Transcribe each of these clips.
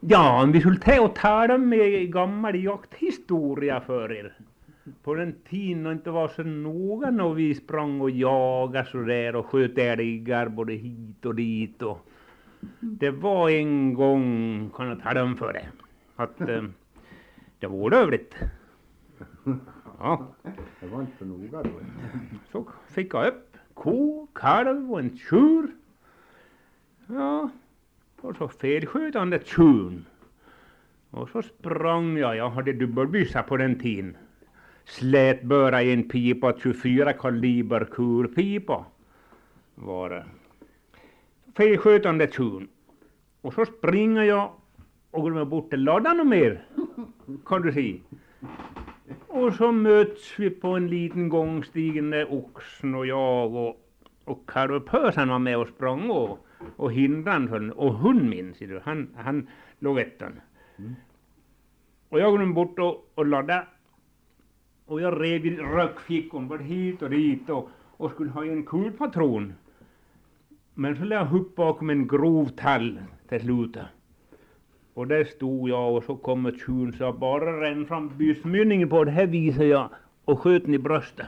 Ja, vi skulle ta och tala med gammal jakthistoria för er. På den tiden inte var så noga när vi sprang och jagade så där och sköt älgar både hit och dit. Och det var en gång, kan jag tala om för det, att det var rövligt. Ja. Det var inte så noga då. Så fick jag upp ko, kalv och en tjur. Ja, och så felsköt han det tjuren. Och så sprang jag hade dubbelbyssa på den tiden. Slätböra i en pipa, 24 kaliber kulpipa var det. Felsköt han det tjuren. Och så springer jag och går bort till laddan och mer, kan du se. Och så möts vi på en liten gångstigande oxen och jag och karupösan var med och sprang och hindrade och hon minns du, han låg ettan. Och jag går bort och laddade och jag rev i rökfickan både hit och dit och skulle ha en kulpatron. Men så lade jag upp bakom en grov tall till slutet. Och där stod jag och så kommer tjuren så jag bara ränn fram bysmynningen på det här visar jag och sköt den i bröstet.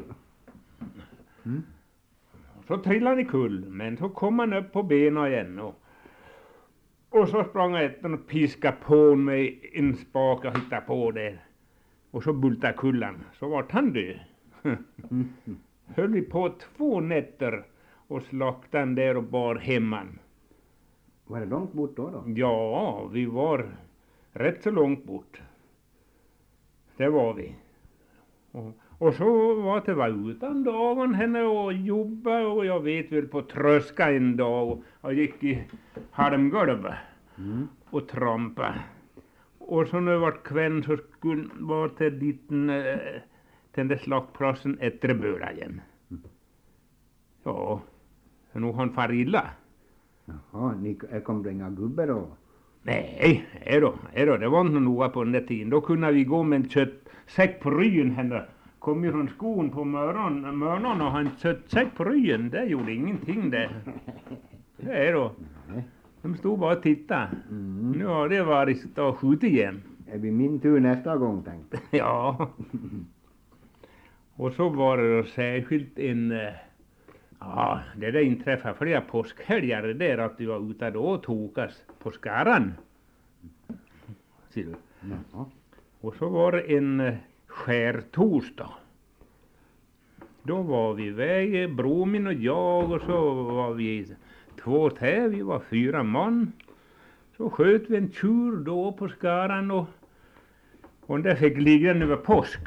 Så trillade han i kull, men så kom han upp på benen igen och så sprang jag efter och piskade på mig en spak jag hittade på där. Och så bultade kullan, så vart han död. Höll vi på 2 nätter och slaktade han där och bar hemman. Var det långt bort då? Ja, vi var rätt så långt bort. Det var vi. Och så var utan dagen henne och jobba och jag vet väl på tröska en dag och jag gick i halmgolvet och trampa. Och så när det var kväll så skulle vara till ditten till den slaktplatsen Etterböla igen. Ja, så nog han far illa. Jaha, ni kom det inga gubbar då? Nej, det var inte noga på den där tiden. Då kunde vi gå med en köttsäck på ryggen henne. Kom ju från skon på mörnan och han köttsäck på ryggen. Det gjorde ingenting det. Det är då. De stod bara och tittade. Nu har det varit att skjuta igen. Är vi min tur nästa gång tänkte? Ja. Och så var det då särskilt en... Ja, det där inträffade flera påskhelgar där att vi var ute då och tokas på skaran. Ser du? Ja. Och så var det en skärtorsdag. Då var vi iväg, bromin och jag och så var vi 2 här, vi var 4 man. Så sköt vi en tjur då på skaran och där fick ligga den över påsk.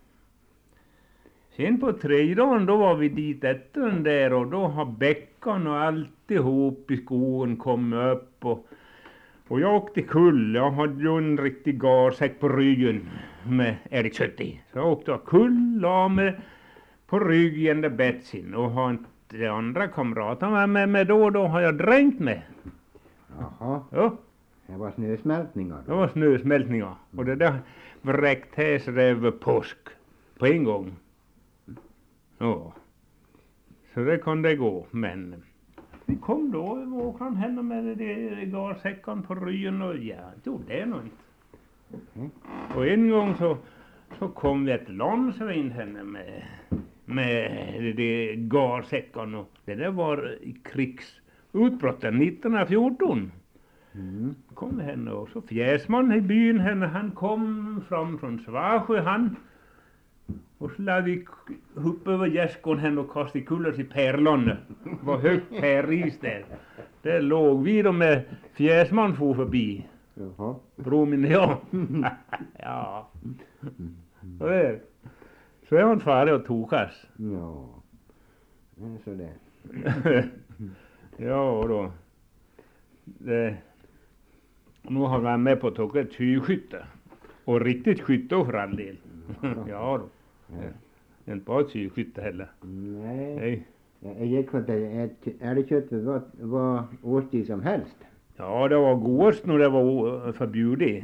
Sen på 3 dagen då var vi dit efter den där och då har bäckan och alltihop i skogen kommit upp och jag åkte kull. Jag hade ju en riktig garsäck på ryggen med älgkött i. Så jag åkte kull, la mig på ryggen där Betsin och har inte de andra kamraterna med då har jag dränkt mig. Jaha. Ja. Det var snösmältningar då? Det var snösmältningar och det där vräktes över påsk på en gång. Ja, så det kunde gå, men vi kom då och åkte han henne med de garsäckan på ryggen och ja, det är nog inte. Och en gång så kom vi ett landsvin henne med de garsäckan och det där var i krigsutbrotten 1914. Kom henne och så fjäsman i byn henne, han kom fram från Svasjö han. Och så lade vi upp över gäskon henne och kastade kullar till Pärlån. Var högt pärris där. Där låg vi då med fjäsman for förbi. Jaha. Bromin och jag. Ja. Så är man farlig att tokas. Ja. Det är så det. Ja då. Nu har vi med på att ta ett tjuvskytte. Och riktigt skytte för all del. Ja då. Ja. Inte bara tjuvskytte heller. Nej. Jag gick för att älgköttet var årstid som helst. Ja, det var godast när det var förbjudet.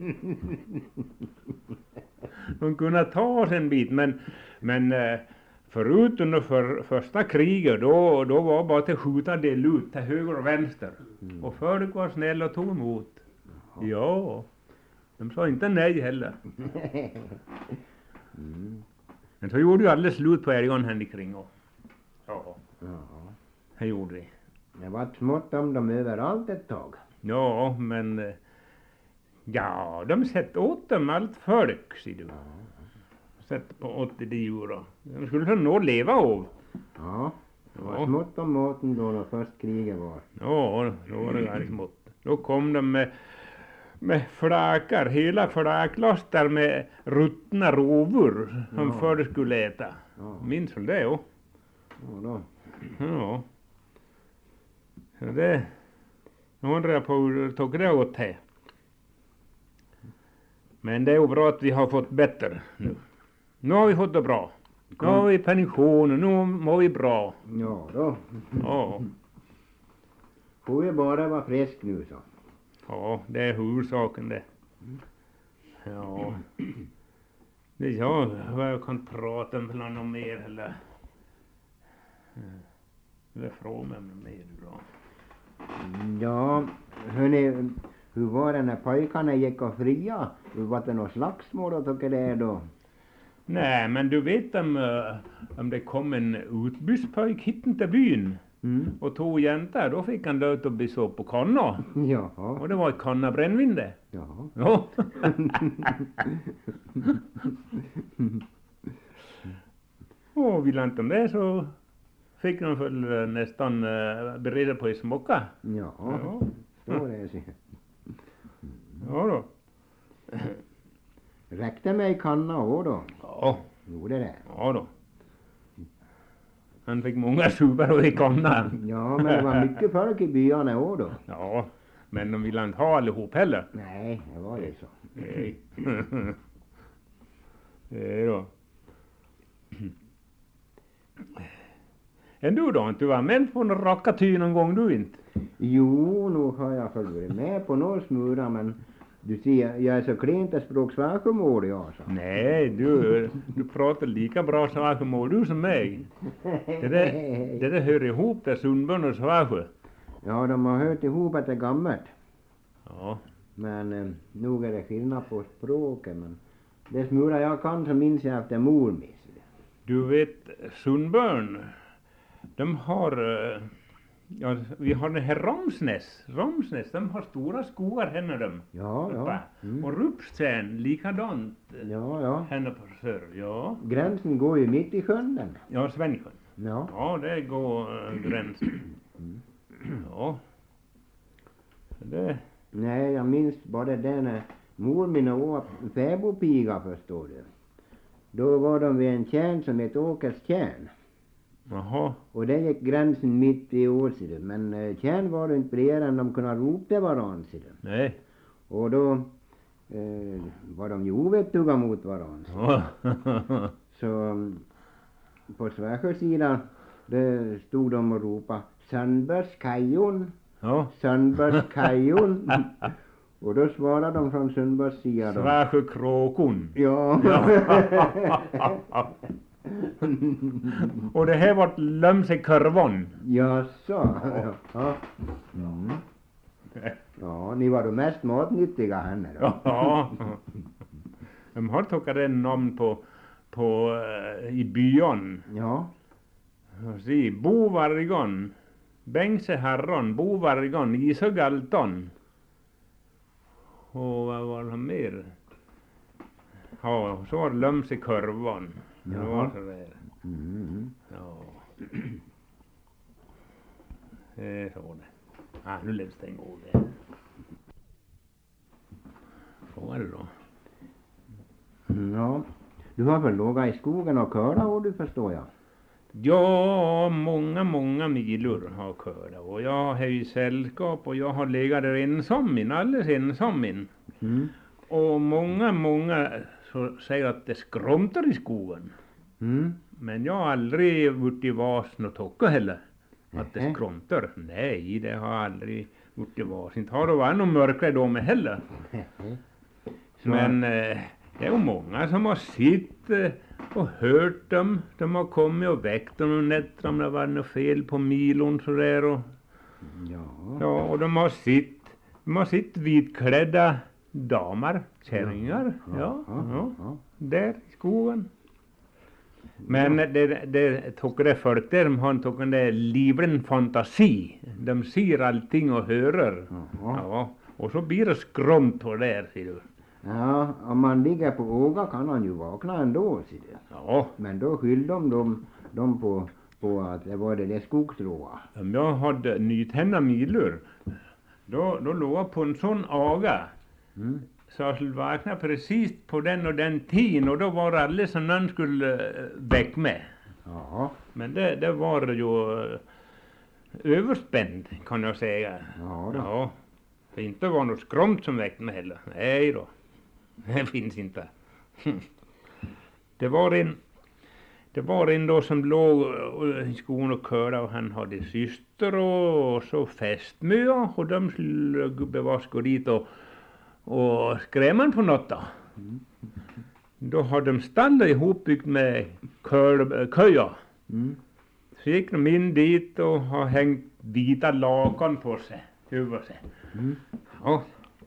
De kunde ta oss en bit, men förut under första kriget, då var bara till skjuta del ut till höger och vänster. Och folk var snälla och tog emot. Ja, de sa inte nej heller. Men så gjorde ju alldeles slut på älgarna här kring. Och, ja, det gjorde de. Det var smått om dem överallt ett tag. Ja, men ja, de sett åt dem allt folk, ser du. Sett på 80 djur. De skulle nog leva av. Ja, det var smått om maten då när först kriget var. Ja, då var det ganska smått. Då kom de med flakar, hela flaklastar med ruttna rovor som förr skulle äta. Ja. Minns väl det, ja? Ja då. Ja. Så det undrar jag på hur tog det åt här. Men det är ju bra att vi har fått bättre nu. Nu har vi fått det bra. Nu har vi pension och nu mår vi bra. Ja då. Ja. Får vi bara vara frisk nu så. Ja, det är huvudsaken det. Ja. Det är jag vad jag kan prata om något mer eller. Det frågar mig om något mer bra. Ja, hörni, hur var det när pojkarna gick och fria? Var det något slagsmål och tycker det då? Nej, men du vet om det kom en utbysspojk hit till byn och tog jäntor, då fick han löt att bli så på kanna. Ja. Och det var ett kanna brännvin det. Ja. Ja. Och vill han inte om det så fick de väl nästan bereda på i smocka. Ja. Så det ser. Ja då. Räckte mig kanna och då? Ja. Gjorde det? Ja då. Han fick många subar i kannan. Ja, men det var mycket folk i byarna och då? Ja, men de ville inte ha allihop heller. Nej, det var det så. Nej. Det är då. En du då, inte var med på en rackarty någon gång du inte? Jo, nog har jag varit med på några smura, men du ser, jag är så klent att språksvakomål jag så. Nej, du pratar lika bra svakomål du som mig. Det där hör ihop det Sundborn och Svasjö. Ja, de har hört ihop att det är gammalt. Ja. Men nog är det skillnad på språket, men det smura jag kan så minns jag efter mor med. Du vet, Sundborn, de har, ja, vi har den här Romsnäs, de har stora skogar henne de. Ja. Och Rupstjärn, likadant. Ja. Henne på Sör, ja. Gränsen går ju mitt i sjön den. Ja, Svensjön. Ja. Ja, det går gränsen. Ja. Det. Nej, jag minns bara det när mor min var fäbodpiga förstår du. Då var de vid en tjärn som hette Åkerstjärn. Jaha. Och det gick gränsen mitt i Åside. Men tjärn var det inte bredare än de kunde ropa varandra. Nej. Och då var de ju ovettuga mot varandra. Ja. Så på Svärsjösidan det stod de och ropade Sandbergskajon, Ja. Sandbergskajon. Och då svarade de från Sundbergs sida då. Svärsjökråkon. Ja. Och det här var Lömsekurvan. Jaså. Ja. Ja, ni var de mest matnyttiga henne då. Ja. De har tagit en namn på i byn. Ja. Se, Bovargan, Bengse Herran, Bovargan, Isögaltan. Och vad var det mer? Ja, så var det Lömsekurvan. Det var så där. Ja. Det är så det. Nu lämns det en gång det. Vad var det då? Ja. Du har väl lågat i skogen och köra och du förstår jag. Ja, många milor har körat och jag har ju sällskap och jag har legat där ensam alldeles ensam in. Och många så säger att det skromtar i skogen. Men jag har aldrig varit i vasen och tocka heller. Att det skromtar. Nej, det har jag aldrig varit i vasen. Inte har det varit någon mörkare då med heller. Men det är ju många som har sitt och hört dem. De har kommit och väckt dem om nätter om det var något fel på milon så där. Och, Ja. ja, och de har sitt vitklädda damer, kärringar. Ja, där i skogen. Men det tycker det folk där, de har en tycker det livlig fantasi. De ser allting och hörer. Ja, och så blir det skromt på där, ser du. Ja, om man ligger på åga kan han ju vakna ändå, ser du. Ja. Men då skyllde de på att det var det där skogsråa. Om jag hade nytända milor, då låg jag på en sån aga. Så jag skulle vakna precis på den och den tiden, och då var det alldeles som någon skulle väck med. Ja. Men det var ju överspänd, kan jag säga. Ja då. Ja. Det inte var något skromt som väckte mig heller. Nej då. Det finns inte. Det var en då som låg i skogen och körde, och han hade syster och så fästmö, och de skulle gubevars gå dit och skrämman på något då. Då hade de stallet ihopbyggt med köja. Så gick de in dit och har hängt vita lakan på sig, över sig. Ja.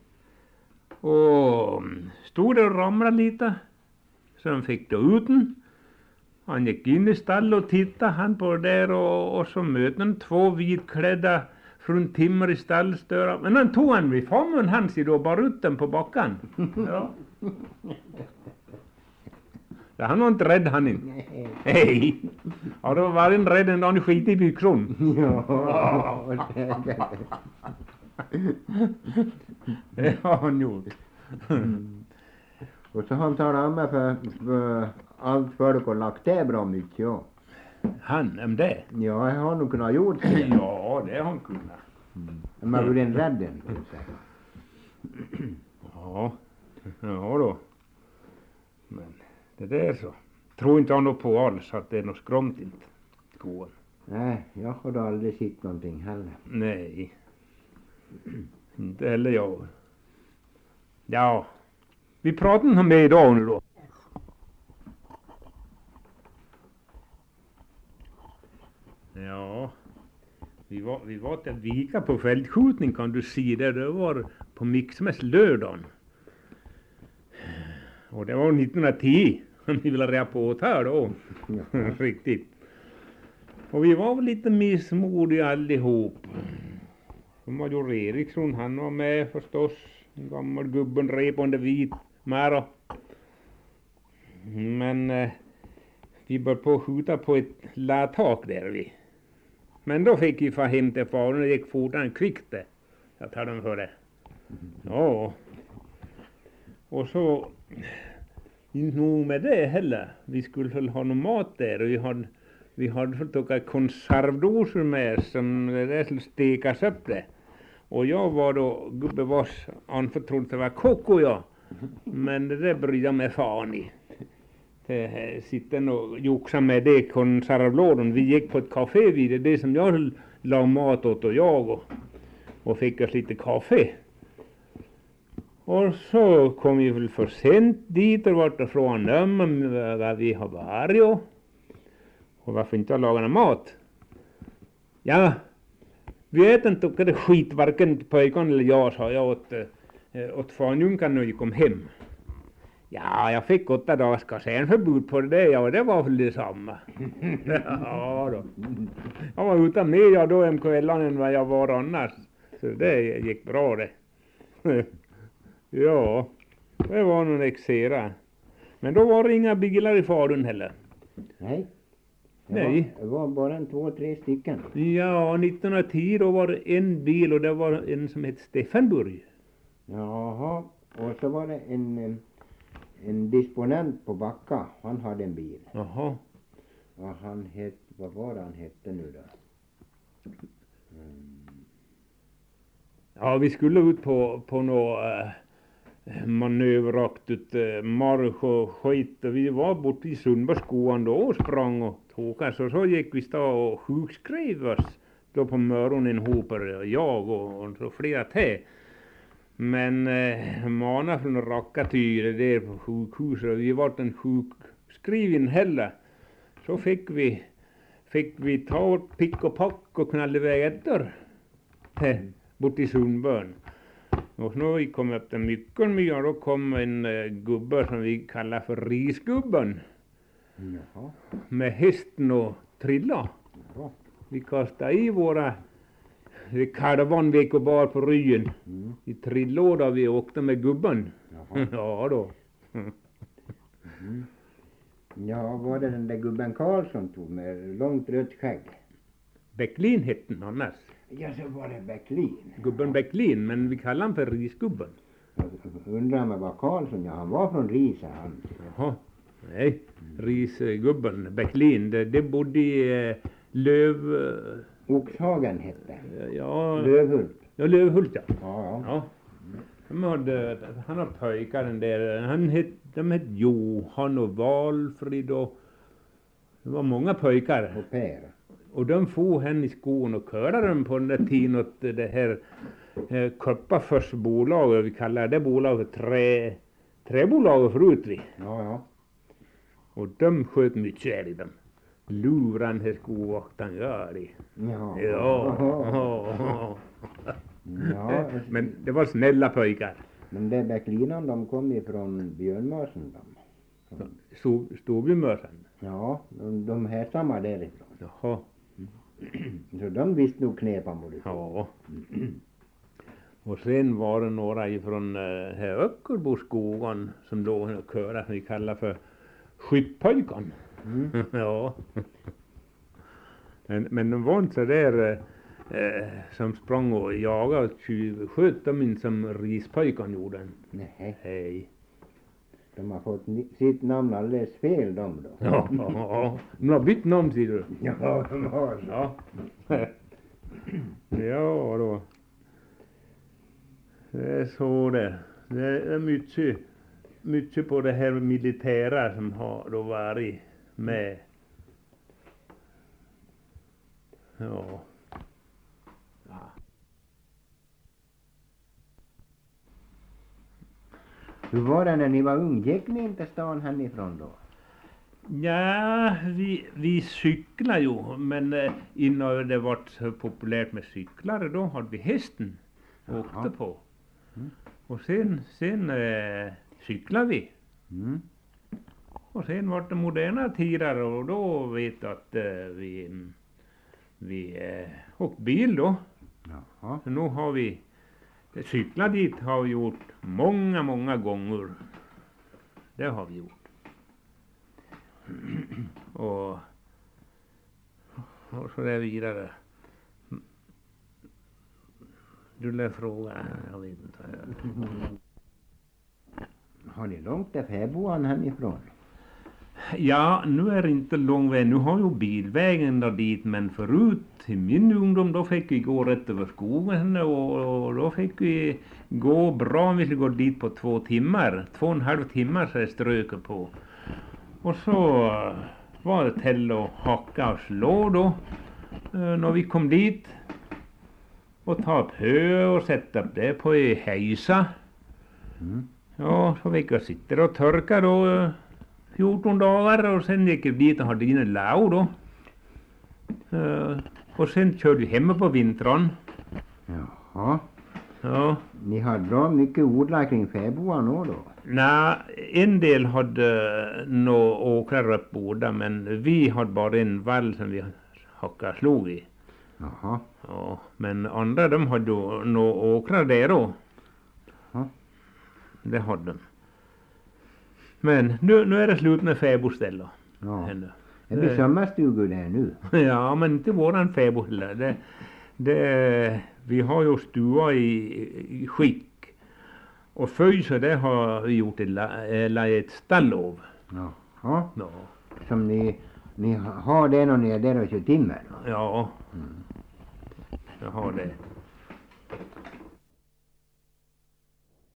Och stod det och ramlade lite, så de fick då ut den. Han gick in i stallet och tittade han på det där, och så mötte han 2 vitklädda från timmer i stallstöra. Men han tog han vid famnen hans då bara ut den på backen. Ja. Så han var inte rädd han inte. Nej. Ja, då var han rädd en dag han skit i byxon. Ja, Det har han gjort. Och så har han talat om mig för allt folk och lagt det bra mycket, ja. Han, om det? Ja, jag har nog kunnat gjort det. Ja, det har han kunnat. Man blir en rädden. Ja, ja då. Men det där så. Tror inte han då på alls att det är något skromt inte. Skogen. Nej, jag har då aldrig sett någonting heller. Nej. Inte heller jag. Ja. Vi pratar inte om det idag nu då. Ja. Vi var till Vika på fältskjutning, kan du se det. Det var på Mixmäs lördagen. Och det var 1910. Om vi ville reda på det här då. Riktigt. Och vi var väl lite missmodiga allihop. Så Major Eriksson, han var med förstås. En gammal gubben rep under vit mera. Men vi började på att skjuta på ett latak där vi. Men då fick vi få hem till faren, och det gick fortare än kvickt det. Jag tar dem för det. Ja. Och så inte nog med det heller. Vi skulle väl ha någon mat där, och vi hade fått åka konservdoser med som det skulle stekas upp det. Och jag var då gubbevars anförtrodd att det var kock och jag. Men det där brydde jag mig fan i. Sitter och joxa med det konservlådan. Vi gick på ett café vid det som jag la mat åt, och jag och fick oss lite kaffe. Och så kom vi väl för sent dit och vart ifrån dem vad vi har varit och varför inte har lagat någon mat. Ja, vi äter inte det skit varken pojkarna eller jag, sa jag åt fanjunkan när vi kom hem. Ja, jag fick 8 dagars kasernförbud på det, ja, och det var väl detsamma. Ja då. Jag var utan med jag då en kvällan än vad jag var annars. Så det gick bra det. Ja, det var någon exera. Men då var det inga bilar i Falun heller. Nej. Nej. Det var bara 2-3 stycken. Ja, 1910 då var det en bil, och det var en som hette Steffanburg. Jaha, och så var det en disponent på Backa, han hade en bil. Jaha. Och han hette, vad var han hette nu då? Ja, vi skulle ut på något manöveraktigt marsch och skit, och vi var borta i Sundbergsskolan då och sprang och tåkade, så gick vi stå och sjukskrev oss då på morgonen ihop, jag och så flera till. Men manna från rackartyr där på sjukhuset, vi var en skriva in heller. Så fick vi ta pick och pack och knalla iväg efter till bort i Sundbön. Och när vi kom upp till Myckelmy och då kom en gubbe som vi kallar för risgubben. Jaha. Med hästen och trilla. Jaha. Vi kastade i våra karavanvekobar på ryggen. Mm. I trillåda vi åkte med gubben. Jaha. Ja då. Mm. Ja, var det den där gubben Karlsson tog med långt rött skägg? Bäcklin hette han annars. Ja, så var det Bäcklin. Gubben Bäcklin, men vi kallar han för risgubben. Undrar man vad Karlsson, ja han var från Risa han. Jaha. Nej, risgubben Bäcklin, det bodde i Oxhagen hette. Ja, Lövhult. ja, Lövhult ja. Ja. Ja. Han har pojkar den där. De hette Johan och Valfrid och det var många pojkar. Och Per. Och de får henne i skon och körde dem på den där tiden åt det här Kopparfors bolag. Vi kallar det bolaget träbolaget förut vi. Ja. Och de sköt mycket älg dem. Luran här skovaktaren gör det. Ja. Ja. Ja. Men det var snälla pojkar. Men det Bäcklinan de kom ifrån Björnmörsen de. Storbymörsen. Ja, de härstammar därifrån. Jaha. Så de visste nog knepan både. Ja. Och sen var det några ifrån här Öckerboskogan som låg och körde som vi kallar för skyttpojkan. Mm. Ja. Men de var inte så där som sprang och jagade och tjuvsköt de inte som rispojkan gjorde. Nej, Hej. de har fått sitt namn alldeles fel de då. Ja. De har bytt namn ser du. Ja, de har så. Ja. Ja då. Det är så det. Det är mycket på det här militära som har då varit med. Ja. Hur var det när ni var ung? Gick ni inte stan hemifrån då? Ja, vi cyklar ju, men innan det var så populärt med cyklar då hade vi hästen och åkte på. Mm. Och sen cyklade vi. Mm. Och sen var det moderna tider och då vet jag att vi åkte bil då. Jaha. Så nu har vi cyklat dit har vi gjort många gånger. Det har vi gjort. Och så där vidare. Du lär fråga, jag vet inte. Har ni långt till fäboden hemifrån? Ja, nu är det inte lång väg. Nu har ju bilvägen där dit, men förut i min ungdom då fick vi gå rätt över skogen och då fick vi gå bra om vi skulle gå dit på 2 timmar. 2,5 timmar så är ströket på. Och så var det till att hacka och slå då när vi kom dit. Och ta upp hö och sätta upp det på hejsa. Mm. Ja, så fick jag sitta och törka då 14 dagar och sen gick jag dit och hade in en lau då. Och sen körde vi hemma på vintern. Jaha. Ja. Ni hade bra mycket odlar kring fäboden då? Nej, en del hade nå åkrar upp båda, men vi hade bara en vall som vi hackade slog i. Jaha. Ja, men andra de hade ju nå åkrar där då. Ja. Det hade de. Men nu är det slut med fäbodställ Ja. ännu. Det blir sommarstugor där nu. Ja, men inte våran fäbod heller. Vi har ju stua i skick. Och föjse det har vi gjort ett stallov. Jaha. Ja. Som ni har det när ni är där och kör timmer? Ja, Mm. jag har det.